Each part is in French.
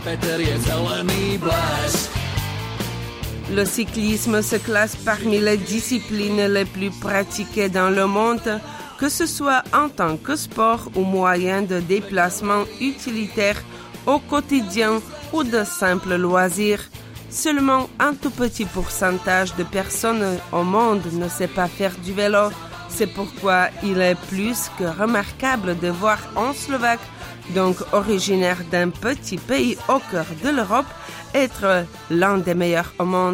Le cyclisme se classe parmi les disciplines les plus pratiquées dans le monde, que ce soit en tant que sport ou moyen de déplacement utilitaire au quotidien ou de simples loisirs. Seulement un tout petit pourcentage de personnes au monde ne sait pas faire du vélo. C'est pourquoi il est plus que remarquable de voir un Slovaque, donc originaire d'un petit pays au cœur de l'Europe, être l'un des meilleurs au monde.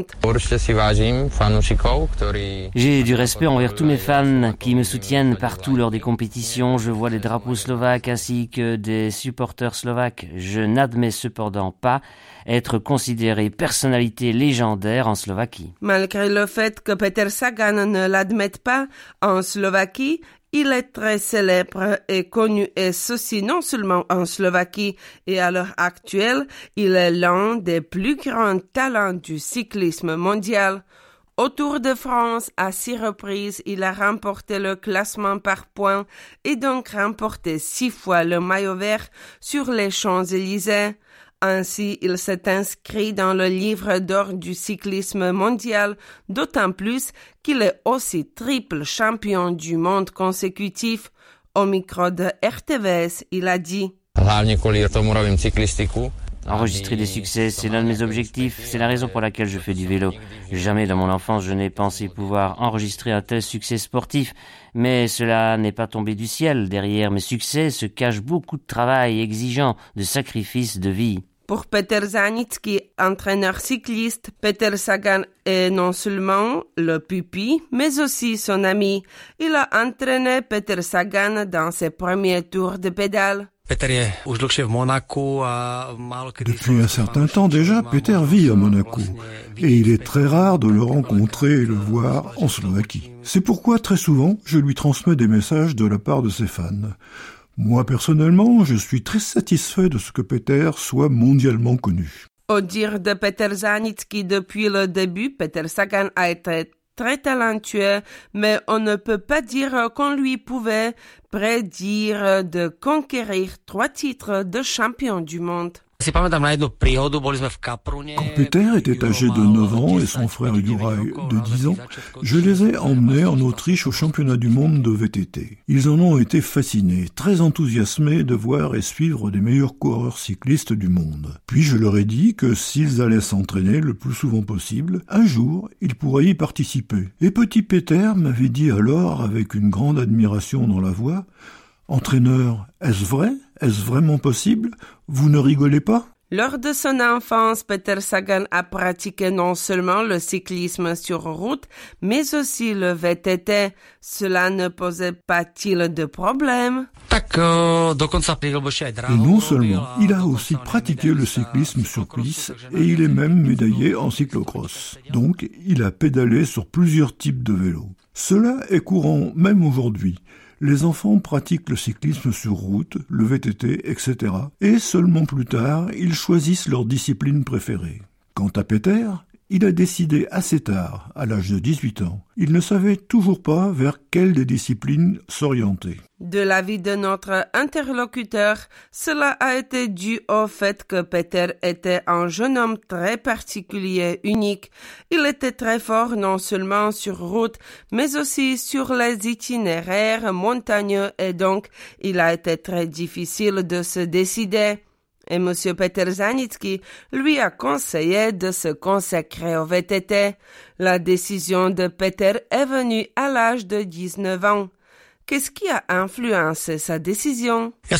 J'ai du respect envers tous mes fans qui me soutiennent partout lors des compétitions. Je vois les drapeaux slovaques ainsi que des supporters slovaques. Je n'admets cependant pas être considéré personnalité légendaire en Slovaquie. Malgré le fait que Peter Sagan ne l'admette pas, en Slovaquie, il est très célèbre et connu, et ceci non seulement en Slovaquie, et à l'heure actuelle, il est l'un des plus grands talents du cyclisme mondial. Au Tour de France, à 6 reprises, il a remporté le classement par points et donc remporté 6 fois le maillot vert sur les Champs-Élysées. Ainsi, il s'est inscrit dans le livre d'or du cyclisme mondial, d'autant plus qu'il est aussi triple champion du monde consécutif. Au micro de RTVS, il a dit: Enregistrer des succès, c'est l'un de mes objectifs, c'est la raison pour laquelle je fais du vélo. Jamais dans mon enfance je n'ai pensé pouvoir enregistrer un tel succès sportif, mais cela n'est pas tombé du ciel. Derrière mes succès se cache beaucoup de travail exigeant, de sacrifices de vie. Pour Peter Zanicki, entraîneur cycliste, Peter Sagan est non seulement le pupille, mais aussi son ami. Il a entraîné Peter Sagan dans ses premiers tours de pédale. Depuis un certain temps déjà, Peter vit à Monaco et il est très rare de le rencontrer et le voir en Slovaquie. C'est pourquoi très souvent, je lui transmets des messages de la part de ses fans. Moi personnellement, je suis très satisfait de ce que Peter soit mondialement connu. Au dire de Peter Zanicki, depuis le début, Peter Sagan a été très talentueux, mais on ne peut pas dire qu'on lui pouvait prédire de conquérir 3 titres de champion du monde. Quand Peter était âgé de 9 ans et son frère Juraj de 10 ans, je les ai emmenés en Autriche au championnat du monde de VTT. Ils en ont été fascinés, très enthousiasmés de voir et suivre les meilleurs coureurs cyclistes du monde. Puis je leur ai dit que s'ils allaient s'entraîner le plus souvent possible, un jour, ils pourraient y participer. Et petit Peter m'avait dit alors, avec une grande admiration dans la voix: « Entraîneur, est-ce vrai ? Est-ce vraiment possible ? Vous ne rigolez pas ?» Lors de son enfance, Peter Sagan a pratiqué non seulement le cyclisme sur route, mais aussi le VTT. Cela ne posait pas-il de problème? Et non seulement, il a aussi pratiqué le cyclisme sur piste et il est même médaillé en cyclocross. Donc, il a pédalé sur plusieurs types de vélos. Cela est courant même aujourd'hui. Les enfants pratiquent le cyclisme sur route, le VTT, etc. Et seulement plus tard, ils choisissent leur discipline préférée. Quant à Peter, il a décidé assez tard, à l'âge de 18 ans. Il ne savait toujours pas vers quelle des disciplines s'orienter. De l'avis de notre interlocuteur, cela a été dû au fait que Peter était un jeune homme très particulier, unique. Il était très fort non seulement sur route, mais aussi sur les itinéraires montagneux et donc il a été très difficile de se décider. Et M. Peter Zanicki lui a conseillé de se consacrer au VTT. La décision de Peter est venue à l'âge de 19 ans. Qu'est-ce qui a influencé sa décision? À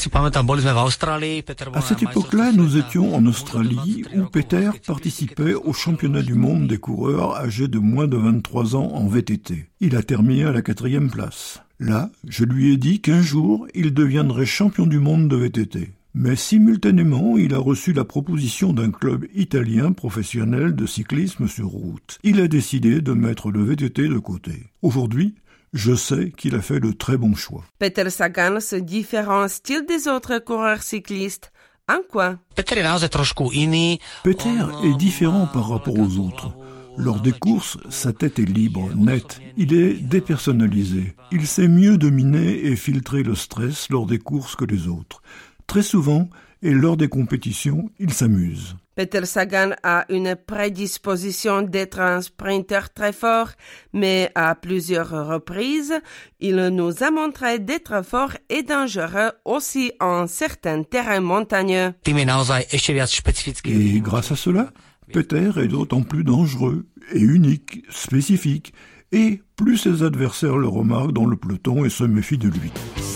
cette époque-là, nous étions en Australie où Peter participait au championnat du monde des coureurs âgés de moins de 23 ans en VTT. Il a terminé à la 4e place. Là, je lui ai dit qu'un jour, il deviendrait champion du monde de VTT. Mais simultanément, il a reçu la proposition d'un club italien professionnel de cyclisme sur route. Il a décidé de mettre le VTT de côté. Aujourd'hui, je sais qu'il a fait de très bons choix. Peter Sagan se différencie-t-il des autres coureurs cyclistes? En quoi? Peter est différent par rapport aux autres. Lors des courses, sa tête est libre, nette. Il est dépersonnalisé. Il sait mieux dominer et filtrer le stress lors des courses que les autres. très souvent, et lors des compétitions, il s'amuse. Peter Sagan a une prédisposition d'être un sprinter très fort, mais à plusieurs reprises, il nous a montré d'être fort et dangereux aussi en certains terrains montagneux. Et grâce à cela, Peter est d'autant plus dangereux et unique, spécifique, et plus ses adversaires le remarquent dans le peloton et se méfient de lui.